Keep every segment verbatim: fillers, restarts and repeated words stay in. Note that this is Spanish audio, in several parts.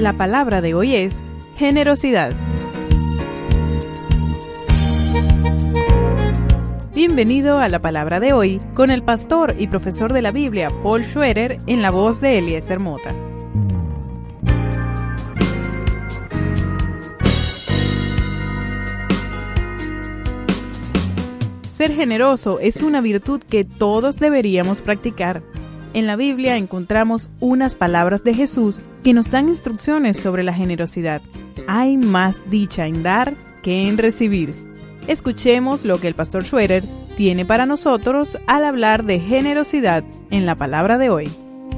La palabra de hoy es generosidad. Bienvenido a la palabra de hoy con el pastor y profesor de la Biblia Paul Schroeder en la voz de Eliezer Mota. Ser generoso es una virtud que todos deberíamos practicar. En la Biblia encontramos unas palabras de Jesús que nos dan instrucciones sobre la generosidad. Hay más dicha en dar que en recibir. Escuchemos lo que el pastor Schroeder tiene para nosotros al hablar de generosidad en la palabra de hoy.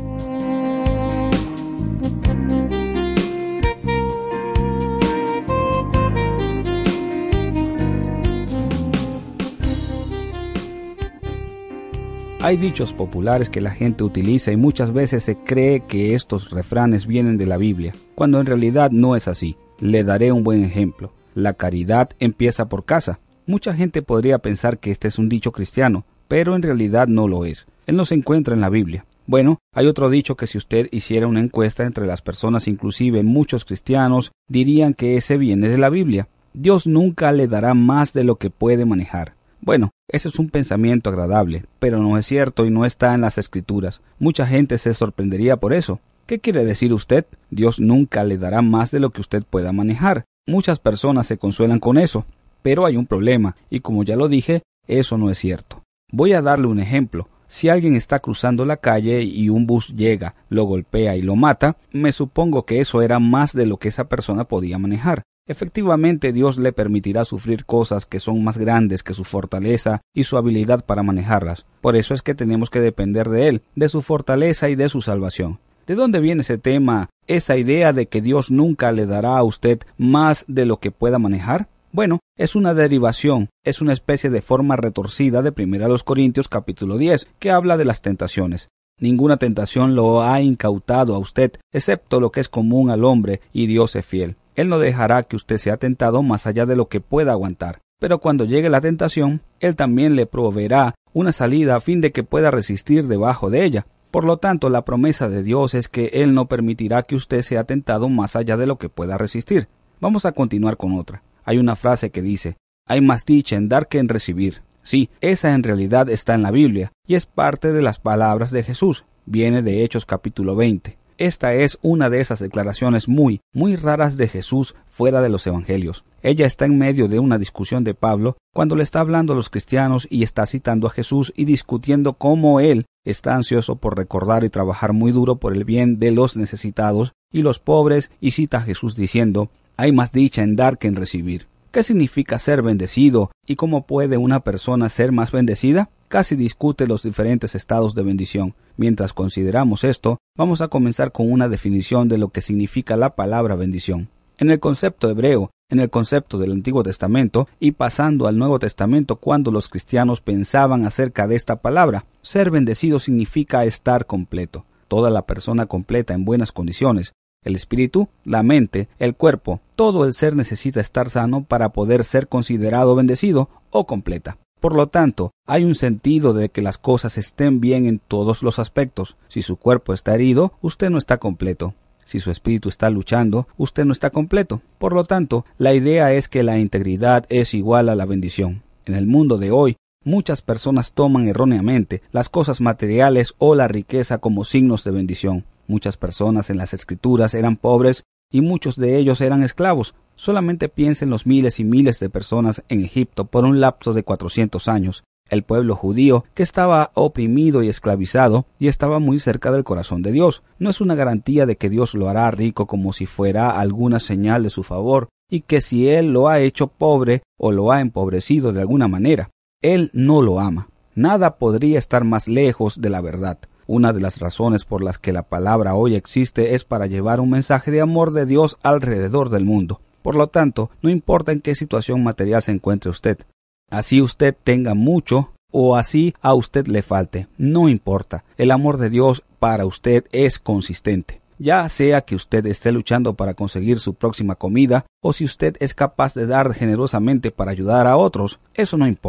Hay dichos populares que la gente utiliza y muchas veces se cree que estos refranes vienen de la Biblia, cuando en realidad no es así. Le daré un buen ejemplo. La caridad empieza por casa. Mucha gente podría pensar que este es un dicho cristiano, pero en realidad no lo es. Él no se encuentra en la Biblia. Bueno, hay otro dicho que si usted hiciera una encuesta entre las personas, inclusive muchos cristianos, dirían que ese viene de la Biblia. Dios nunca le dará más de lo que puede manejar. Bueno, ese es un pensamiento agradable, pero no es cierto y no está en las Escrituras. Mucha gente se sorprendería por eso. ¿Qué quiere decir usted? Dios nunca le dará más de lo que usted pueda manejar. Muchas personas se consuelan con eso, pero hay un problema, y como ya lo dije, eso no es cierto. Voy a darle un ejemplo. Si alguien está cruzando la calle y un bus llega, lo golpea y lo mata, me supongo que eso era más de lo que esa persona podía manejar. Efectivamente, Dios le permitirá sufrir cosas que son más grandes que su fortaleza y su habilidad para manejarlas. Por eso es que tenemos que depender de Él, de su fortaleza y de su salvación. ¿De dónde viene ese tema, esa idea de que Dios nunca le dará a usted más de lo que pueda manejar? Bueno, es una derivación, es una especie de forma retorcida de primera Corintios capítulo diez, que habla de las tentaciones. Ninguna tentación lo ha incautado a usted, excepto lo que es común al hombre, y Dios es fiel. Él no dejará que usted sea tentado más allá de lo que pueda aguantar. Pero cuando llegue la tentación, Él también le proveerá una salida a fin de que pueda resistir debajo de ella. Por lo tanto, la promesa de Dios es que Él no permitirá que usted sea tentado más allá de lo que pueda resistir. Vamos a continuar con otra. Hay una frase que dice, hay más dicha en dar que en recibir. Sí, esa en realidad está en la Biblia, y es parte de las palabras de Jesús. Viene de Hechos capítulo veinte. Esta es una de esas declaraciones muy, muy raras de Jesús fuera de los evangelios. Ella está en medio de una discusión de Pablo cuando le está hablando a los cristianos y está citando a Jesús y discutiendo cómo él está ansioso por recordar y trabajar muy duro por el bien de los necesitados y los pobres, y cita a Jesús diciendo, hay más dicha en dar que en recibir. ¿Qué significa ser bendecido y cómo puede una persona ser más bendecida? Casi discute los diferentes estados de bendición. Mientras consideramos esto, vamos a comenzar con una definición de lo que significa la palabra bendición. En el concepto hebreo, en el concepto del Antiguo Testamento y pasando al Nuevo Testamento cuando los cristianos pensaban acerca de esta palabra, ser bendecido significa estar completo, toda la persona completa en buenas condiciones. El espíritu, la mente, el cuerpo, todo el ser necesita estar sano para poder ser considerado bendecido o completa. Por lo tanto, hay un sentido de que las cosas estén bien en todos los aspectos. Si su cuerpo está herido, usted no está completo. Si su espíritu está luchando, usted no está completo. Por lo tanto, la idea es que la integridad es igual a la bendición. En el mundo de hoy, muchas personas toman erróneamente las cosas materiales o la riqueza como signos de bendición. Muchas personas en las Escrituras eran pobres y muchos de ellos eran esclavos. Solamente piensen los miles y miles de personas en Egipto por un lapso de cuatrocientos años. El pueblo judío que estaba oprimido y esclavizado y estaba muy cerca del corazón de Dios. No es una garantía de que Dios lo hará rico como si fuera alguna señal de su favor y que si Él lo ha hecho pobre o lo ha empobrecido de alguna manera. Él no lo ama. Nada podría estar más lejos de la verdad. Una de las razones por las que la palabra hoy existe es para llevar un mensaje de amor de Dios alrededor del mundo. Por lo tanto, no importa en qué situación material se encuentre usted. Así usted tenga mucho o así a usted le falte. No importa. El amor de Dios para usted es consistente. Ya sea que usted esté luchando para conseguir su próxima comida o si usted es capaz de dar generosamente para ayudar a otros, eso no importa.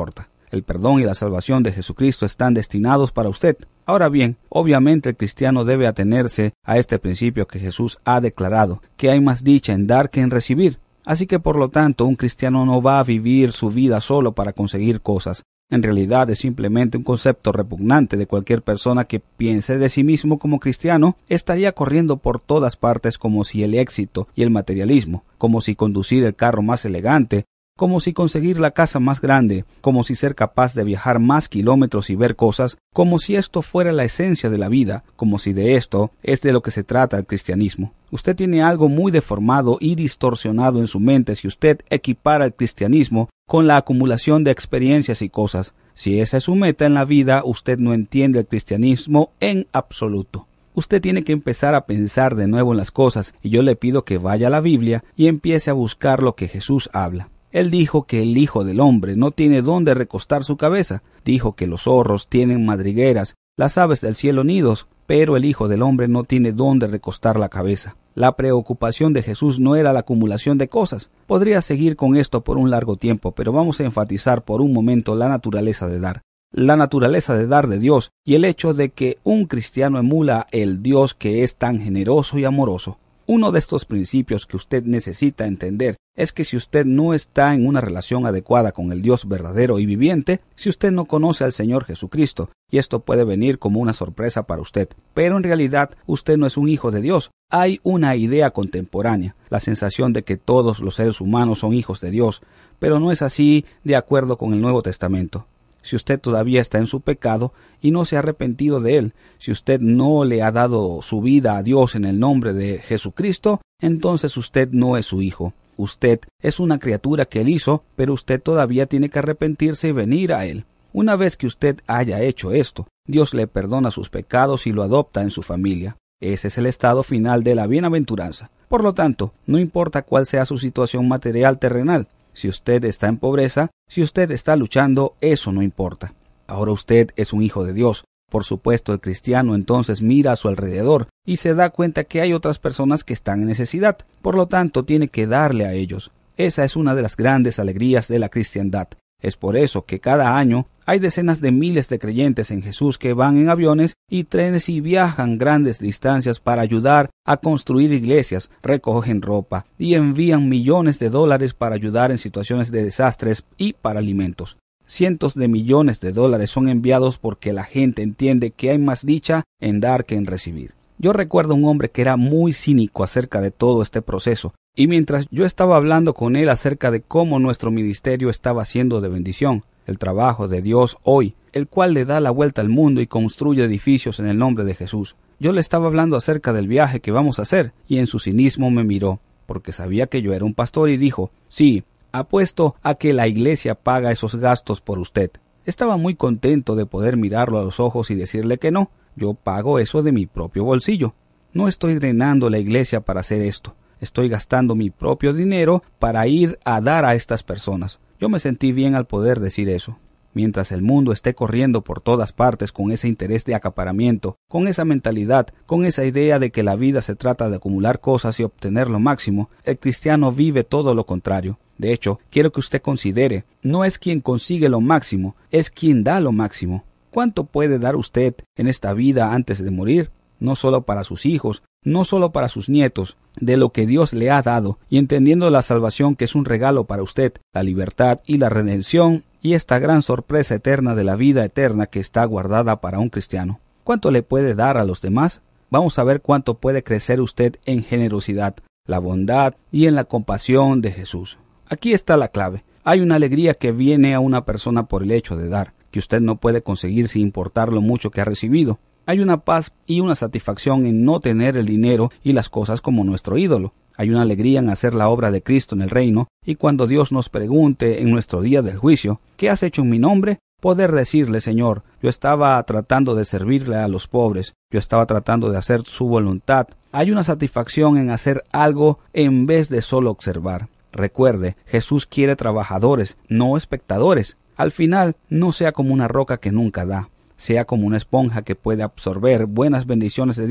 El perdón y la salvación de Jesucristo están destinados para usted. Ahora bien, obviamente el cristiano debe atenerse a este principio que Jesús ha declarado, que hay más dicha en dar que en recibir. Así que por lo tanto, un cristiano no va a vivir su vida solo para conseguir cosas. En realidad es simplemente un concepto repugnante de cualquier persona que piense de sí mismo como cristiano. Estaría corriendo por todas partes como si el éxito y el materialismo, como si conducir el carro más elegante, como si conseguir la casa más grande, como si ser capaz de viajar más kilómetros y ver cosas, como si esto fuera la esencia de la vida, como si de esto es de lo que se trata el cristianismo. Usted tiene algo muy deformado y distorsionado en su mente si usted equipara el cristianismo con la acumulación de experiencias y cosas. Si esa es su meta en la vida, usted no entiende el cristianismo en absoluto. Usted tiene que empezar a pensar de nuevo en las cosas, y yo le pido que vaya a la Biblia y empiece a buscar lo que Jesús habla. Él dijo que el Hijo del Hombre no tiene dónde recostar su cabeza. Dijo que los zorros tienen madrigueras, las aves del cielo nidos, pero el Hijo del Hombre no tiene dónde recostar la cabeza. La preocupación de Jesús no era la acumulación de cosas. Podría seguir con esto por un largo tiempo, pero vamos a enfatizar por un momento la naturaleza de dar. La naturaleza de dar de Dios y el hecho de que un cristiano emula el Dios que es tan generoso y amoroso. Uno de estos principios que usted necesita entender es que si usted no está en una relación adecuada con el Dios verdadero y viviente, si usted no conoce al Señor Jesucristo, y esto puede venir como una sorpresa para usted, pero en realidad usted no es un hijo de Dios. Hay una idea contemporánea, la sensación de que todos los seres humanos son hijos de Dios, pero no es así de acuerdo con el Nuevo Testamento. Si usted todavía está en su pecado y no se ha arrepentido de él, si usted no le ha dado su vida a Dios en el nombre de Jesucristo, entonces usted no es su hijo. Usted es una criatura que él hizo, pero usted todavía tiene que arrepentirse y venir a él. Una vez que usted haya hecho esto, Dios le perdona sus pecados y lo adopta en su familia. Ese es el estado final de la bienaventuranza. Por lo tanto, no importa cuál sea su situación material terrenal, si usted está en pobreza, si usted está luchando, eso no importa. Ahora usted es un hijo de Dios. Por supuesto, el cristiano entonces mira a su alrededor y se da cuenta que hay otras personas que están en necesidad. Por lo tanto, tiene que darle a ellos. Esa es una de las grandes alegrías de la cristiandad. Es por eso que cada año hay decenas de miles de creyentes en Jesús que van en aviones y trenes y viajan grandes distancias para ayudar a construir iglesias, recogen ropa y envían millones de dólares para ayudar en situaciones de desastres y para alimentos. Cientos de millones de dólares son enviados porque la gente entiende que hay más dicha en dar que en recibir. Yo recuerdo un hombre que era muy cínico acerca de todo este proceso, y mientras yo estaba hablando con él acerca de cómo nuestro ministerio estaba siendo de bendición, el trabajo de Dios hoy, el cual le da la vuelta al mundo y construye edificios en el nombre de Jesús. Yo le estaba hablando acerca del viaje que vamos a hacer, y en su cinismo me miró, porque sabía que yo era un pastor, y dijo, sí, apuesto a que la iglesia paga esos gastos por usted. Estaba muy contento de poder mirarlo a los ojos y decirle que no, yo pago eso de mi propio bolsillo. No estoy drenando la iglesia para hacer esto. Estoy gastando mi propio dinero para ir a dar a estas personas. Yo me sentí bien al poder decir eso. Mientras el mundo esté corriendo por todas partes con ese interés de acaparamiento, con esa mentalidad, con esa idea de que la vida se trata de acumular cosas y obtener lo máximo, el cristiano vive todo lo contrario. De hecho, quiero que usted considere, no es quien consigue lo máximo, es quien da lo máximo. ¿Cuánto puede dar usted en esta vida antes de morir? No solo para sus hijos, no solo para sus nietos, de lo que Dios le ha dado, y entendiendo la salvación que es un regalo para usted, la libertad y la redención, y esta gran sorpresa eterna de la vida eterna que está guardada para un cristiano. ¿Cuánto le puede dar a los demás? Vamos a ver cuánto puede crecer usted en generosidad, la bondad y en la compasión de Jesús. Aquí está la clave. Hay una alegría que viene a una persona por el hecho de dar, que usted no puede conseguir sin importar lo mucho que ha recibido. Hay una paz y una satisfacción en no tener el dinero y las cosas como nuestro ídolo. Hay una alegría en hacer la obra de Cristo en el reino, y cuando Dios nos pregunte en nuestro día del juicio, ¿qué has hecho en mi nombre?, poder decirle, Señor, yo estaba tratando de servirle a los pobres, yo estaba tratando de hacer su voluntad. Hay una satisfacción en hacer algo en vez de solo observar. Recuerde, Jesús quiere trabajadores, no espectadores. Al final, no sea como una roca que nunca da. Sea como una esponja que puede absorber buenas bendiciones de Dios,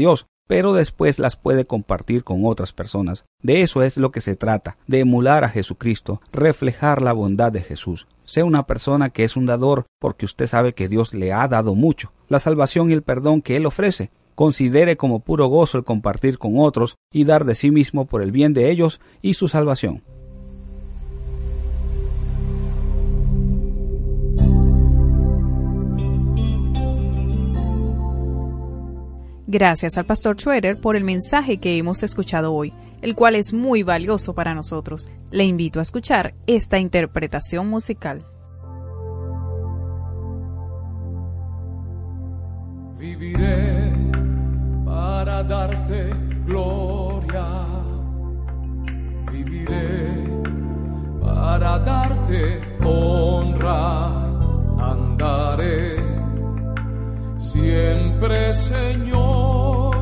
pero después las puede compartir con otras personas. De eso es lo que se trata, de emular a Jesucristo, reflejar la bondad de Jesús. Sea una persona que es un dador porque usted sabe que Dios le ha dado mucho, la salvación y el perdón que Él ofrece. Considere como puro gozo el compartir con otros y dar de sí mismo por el bien de ellos y su salvación. Gracias al pastor Schroeder por el mensaje que hemos escuchado hoy, el cual es muy valioso para nosotros. Le invito a escuchar esta interpretación musical. Viviré para darte gloria, viviré para darte honra, andaré siempre, Señor,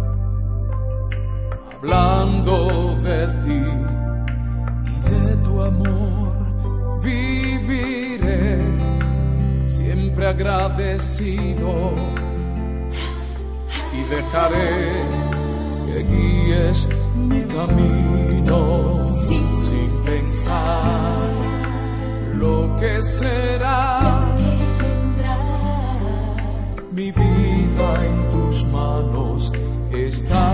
hablando de ti y de tu amor. Viviré siempre agradecido y dejaré que guíes mi camino sin, sin pensar lo que será. Mi vida en tus manos está.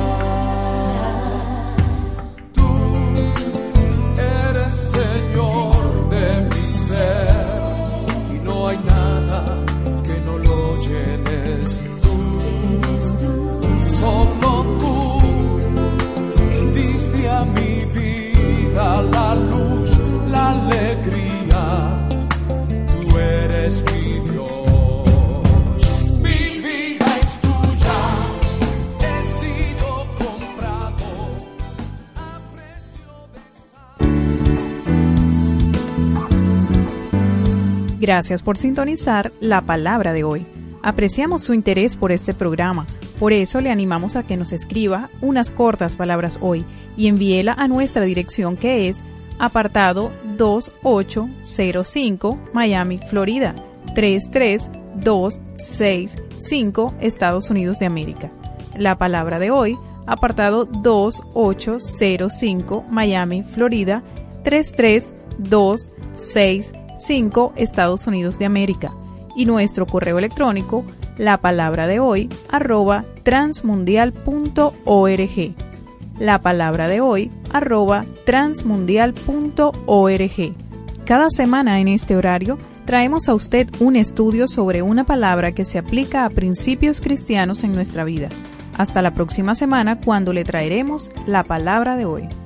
Tú eres Señor de mi ser y no hay nada que no lo llenes tú. Solo tú diste a mi vida la luz, la alegría. Tú eres mi Dios. Gracias por sintonizar la palabra de hoy. Apreciamos su interés por este programa. Por eso le animamos a que nos escriba unas cortas palabras hoy y envíela a nuestra dirección, que es apartado dos ocho cero cinco, Miami, Florida tres tres dos seis cinco, Estados Unidos de América. La palabra de hoy, apartado dos ocho cero cinco, Miami, Florida tres tres dos seis cinco, Estados Unidos de América. Y nuestro correo electrónico, la palabra de hoy, arroba transmundial punto org. La palabra de hoy, arroba transmundial punto org. Cada semana en este horario traemos a usted un estudio sobre una palabra que se aplica a principios cristianos en nuestra vida. Hasta la próxima semana, cuando le traeremos la palabra de hoy.